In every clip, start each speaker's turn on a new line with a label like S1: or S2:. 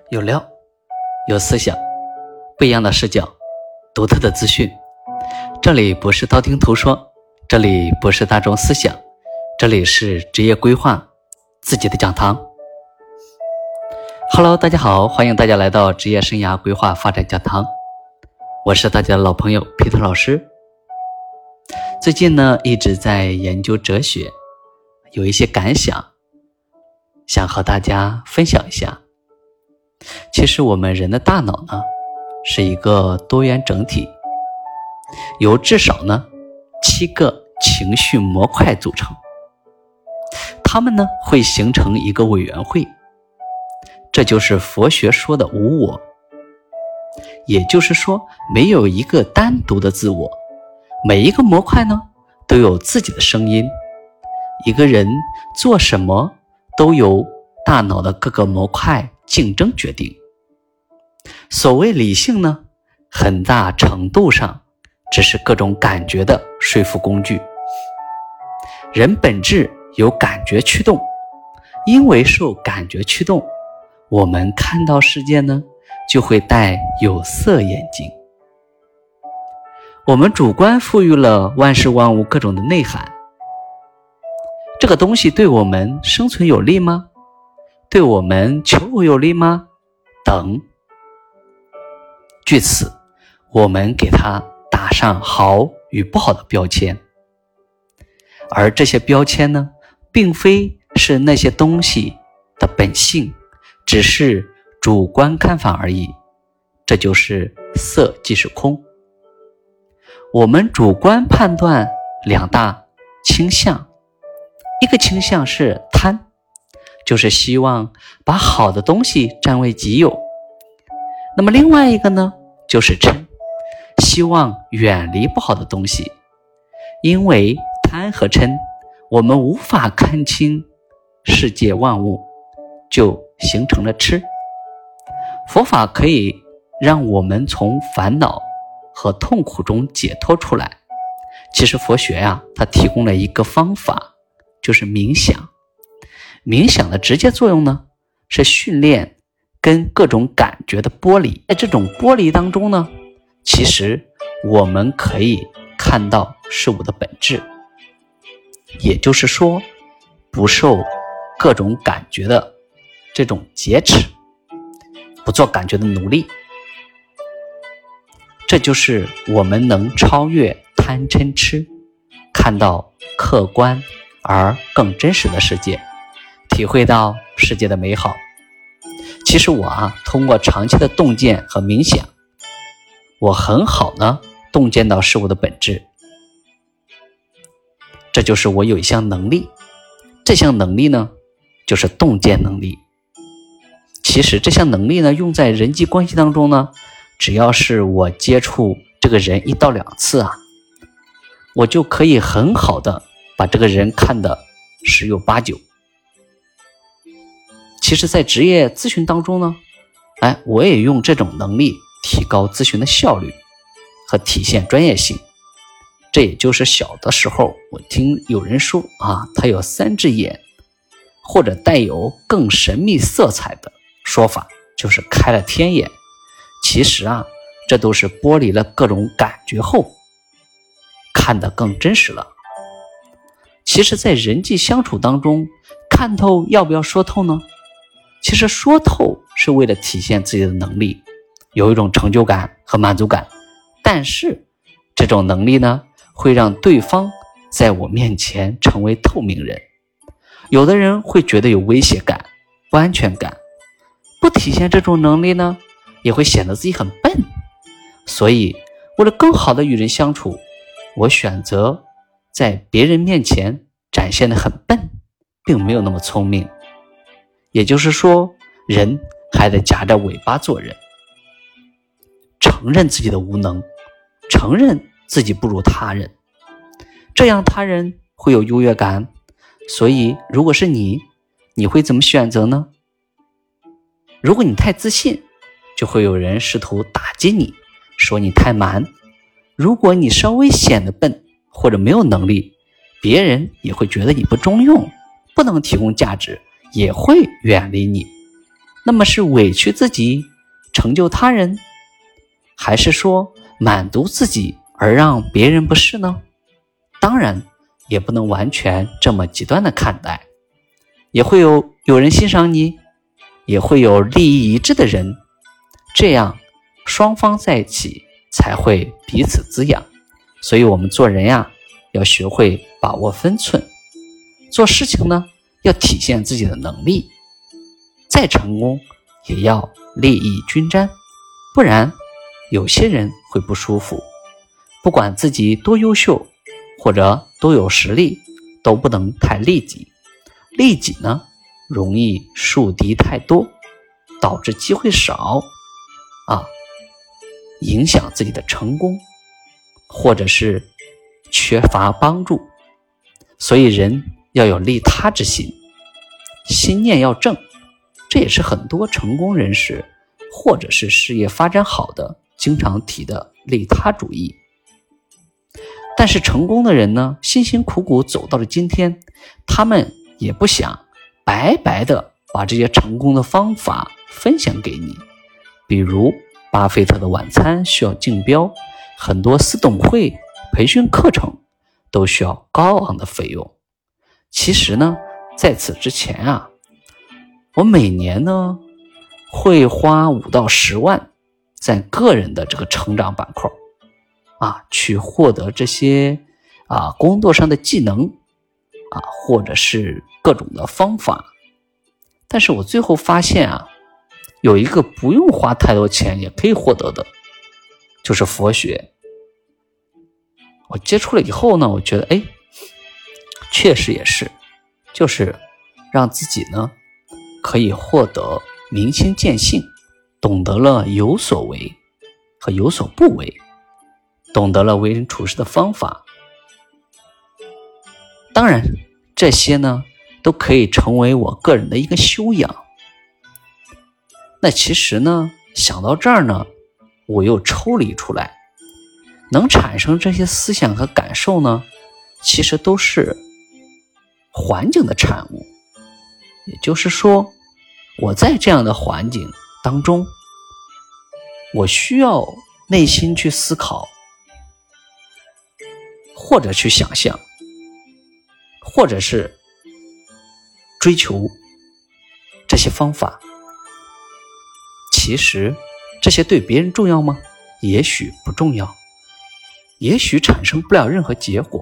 S1: 有料，有思想，不一样的视角，独特的资讯。这里不是道听途说，这里不是大众思想，这里是职业规划自己的讲堂。Hello， 大家好，欢迎大家来到职业生涯规划发展讲堂。我是大家的老朋友 Peter 老师。最近呢，一直在研究哲学，有一些感想，想和大家分享一下。其实我们人的大脑呢，是一个多元整体，由至少呢7个情绪模块组成。它们呢会形成一个委员会，这就是佛学说的无我。也就是说，没有一个单独的自我，每一个模块呢都有自己的声音。一个人做什么都由大脑的各个模块竞争决定。所谓理性呢，很大程度上只是各种感觉的说服工具。人本质由感觉驱动，因为受感觉驱动，我们看到世界呢就会戴有色眼镜。我们主观赋予了万事万物各种的内涵。这个东西对我们生存有利吗？对我们求偶有利吗？等。据此，我们给它打上好与不好的标签。而这些标签呢，并非是那些东西的本性，只是主观看法而已。这就是色即是空。我们主观判断两大倾向，一个倾向是贪，就是希望把好的东西占为己有。那么另外一个呢，就是嗔，希望远离不好的东西。因为贪和嗔，我们无法看清世界万物，就形成了痴。佛法可以让我们从烦恼和痛苦中解脱出来。其实佛学它提供了一个方法，就是冥想。冥想的直接作用呢，是训练跟各种感觉的剥离。在这种剥离当中呢，其实我们可以看到事物的本质。也就是说，不受各种感觉的这种劫持，不做感觉的奴隶。这就是我们能超越贪嗔痴，看到客观而更真实的世界，体会到世界的美好。其实我通过长期的洞见和冥想，我很好呢洞见到事物的本质。这就是我有一项能力，这项能力呢就是洞见能力。其实这项能力呢用在人际关系当中呢，只要是我接触这个人1到2次我就可以很好的把这个人看得十有八九。其实在职业咨询当中呢，我也用这种能力提高咨询的效率和体现专业性。这也就是小的时候我听有人说他有3只眼，或者带有更神秘色彩的说法，就是开了天眼。其实这都是剥离了各种感觉后看得更真实了。其实在人际相处当中，看透要不要说透呢？其实说透是为了体现自己的能力，有一种成就感和满足感。但是这种能力呢，会让对方在我面前成为透明人。有的人会觉得有威胁感、不安全感，不体现这种能力呢，也会显得自己很笨。所以为了更好的与人相处，我选择在别人面前展现得很笨，并没有那么聪明。也就是说，人还得夹着尾巴做人，承认自己的无能，承认自己不如他人，这样他人会有优越感。所以如果是你会怎么选择呢？如果你太自信，就会有人试图打击你，说你太蛮。如果你稍微显得笨或者没有能力，别人也会觉得你不中用，不能提供价值，也会远离你。 那么是委屈自己成就他人，还是说满足自己而让别人不适呢？当然也不能完全这么极端的看待，也会有人欣赏你，也会有利益一致的人，这样双方在一起才会彼此滋养。所以我们做人呀，要学会把握分寸，做事情呢要体现自己的能力，再成功也要利益均沾，不然有些人会不舒服。不管自己多优秀或者多有实力，都不能太利己。利己呢，容易树敌太多，导致机会少影响自己的成功，或者是缺乏帮助。所以人要有利他之心，心念要正，这也是很多成功人士或者是事业发展好的经常提的利他主义。但是成功的人呢，辛辛苦苦走到了今天，他们也不想白白的把这些成功的方法分享给你。比如巴菲特的晚餐需要竞标，很多私董会、培训课程都需要高昂的费用。其实呢，在此之前我每年呢会花5到10万在个人的这个成长板块去获得这些工作上的技能或者是各种的方法。但是我最后发现有一个不用花太多钱也可以获得的，就是佛学。我接触了以后呢，我觉得确实也是，就是让自己呢可以获得明心见性，懂得了有所为和有所不为，懂得了为人处事的方法。当然这些呢都可以成为我个人的一个修养。那其实呢，想到这儿呢，我又抽离出来，能产生这些思想和感受呢，其实都是环境的产物。也就是说，我在这样的环境当中，我需要内心去思考，或者去想象，或者是追求这些方法。其实这些对别人重要吗？也许不重要，也许产生不了任何结果，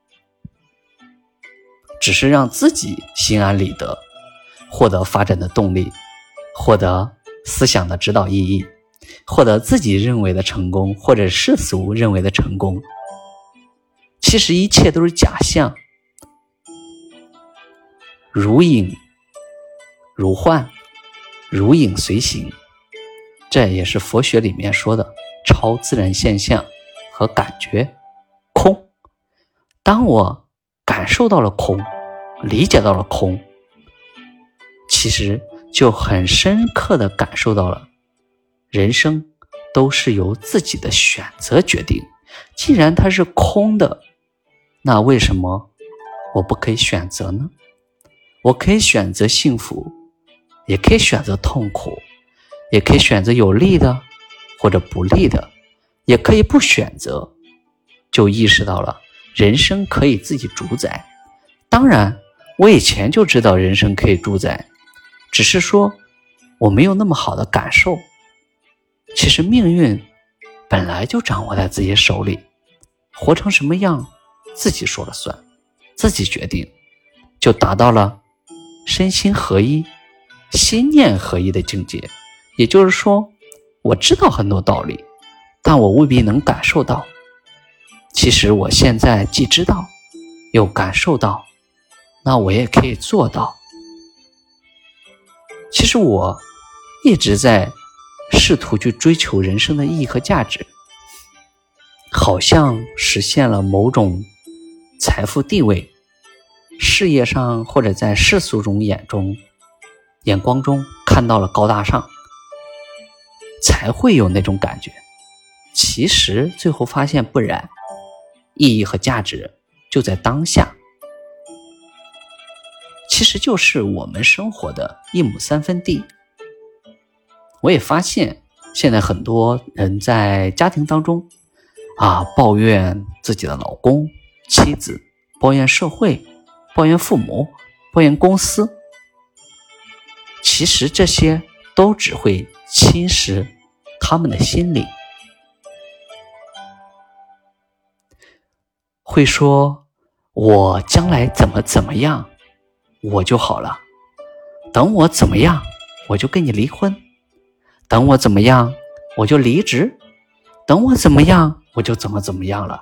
S1: 只是让自己心安理得，获得发展的动力，获得思想的指导意义，获得自己认为的成功，或者世俗认为的成功。其实一切都是假象，如影如幻，如影随形。这也是佛学里面说的超自然现象和感觉空。当我感受到了空，理解到了空，其实就很深刻地感受到了人生都是由自己的选择决定。既然它是空的，那为什么我不可以选择呢？我可以选择幸福，也可以选择痛苦，也可以选择有利的或者不利的，也可以不选择，就意识到了人生可以自己主宰。当然我以前就知道人生可以主宰，只是说我没有那么好的感受。其实命运本来就掌握在自己手里，活成什么样自己说了算，自己决定，就达到了身心合一、心念合一的境界。也就是说，我知道很多道理，但我未必能感受到。其实我现在既知道又感受到，那我也可以做到。其实我一直在试图去追求人生的意义和价值，好像实现了某种财富地位，事业上或者在世俗中眼光中看到了高大上，才会有那种感觉。其实最后发现不然，意义和价值就在当下，其实就是我们生活的1亩3分地， 我也发现现在很多人在家庭当中抱怨自己的老公、妻子，抱怨社会，抱怨父母，抱怨公司。其实这些都只会侵蚀他们的心理。会说我将来怎么样我就好了，等我怎么样我就跟你离婚，等我怎么样我就离职，等我怎么样我就怎么样了。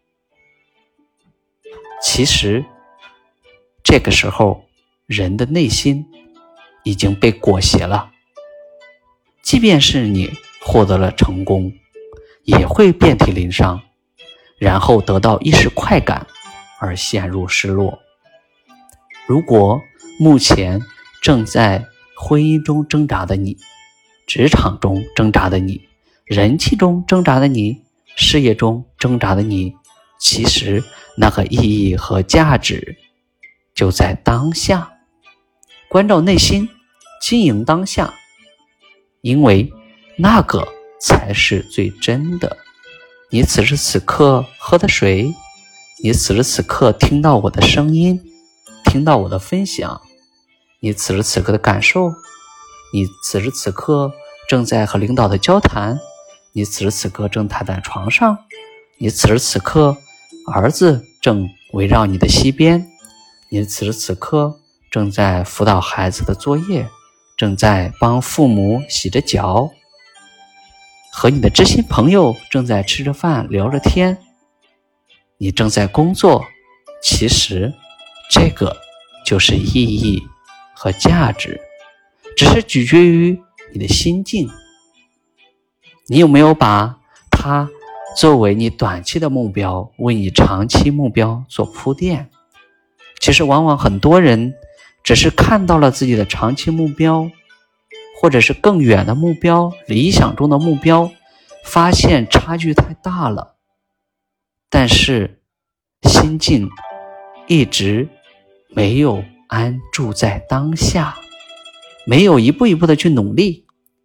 S1: 其实这个时候人的内心已经被裹挟了，即便是你获得了成功，也会遍体鳞伤，然后得到一时快感而陷入失落。如果目前正在婚姻中挣扎的你，职场中挣扎的你，人气中挣扎的你，事业中挣扎的你，其实那个意义和价值就在当下。关照内心，经营当下，因为那个才是最真的。你此时此刻喝的水，你此时此刻听到我的声音，听到我的分享，你此时此刻的感受，你此时此刻正在和领导的交谈，你此时此刻正躺在床上，你此时此刻儿子正围绕你的膝边，你此时此刻正在辅导孩子的作业，正在帮父母洗着脚，和你的知心朋友正在吃着饭聊着天，你正在工作，其实这个就是意义和价值，只是取决于你的心境。你有没有把它作为你短期的目标，为你长期目标做铺垫？其实往往很多人只是看到了自己的长期目标，或者是更远的目标，理想中的目标，发现差距太大了，但是心境一直没有安住在当下，没有一步一步的去努力。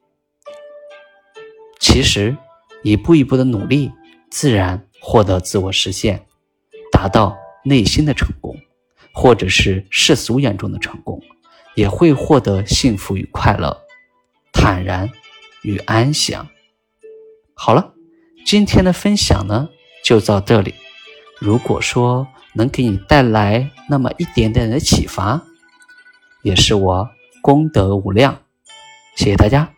S1: 其实一步一步的努力，自然获得自我实现，达到内心的成功，或者是世俗眼中的成功，也会获得幸福与快乐，坦然与安详。好了，今天的分享呢就到这里。如果说能给你带来那么一点点的启发，也是我功德无量。谢谢大家。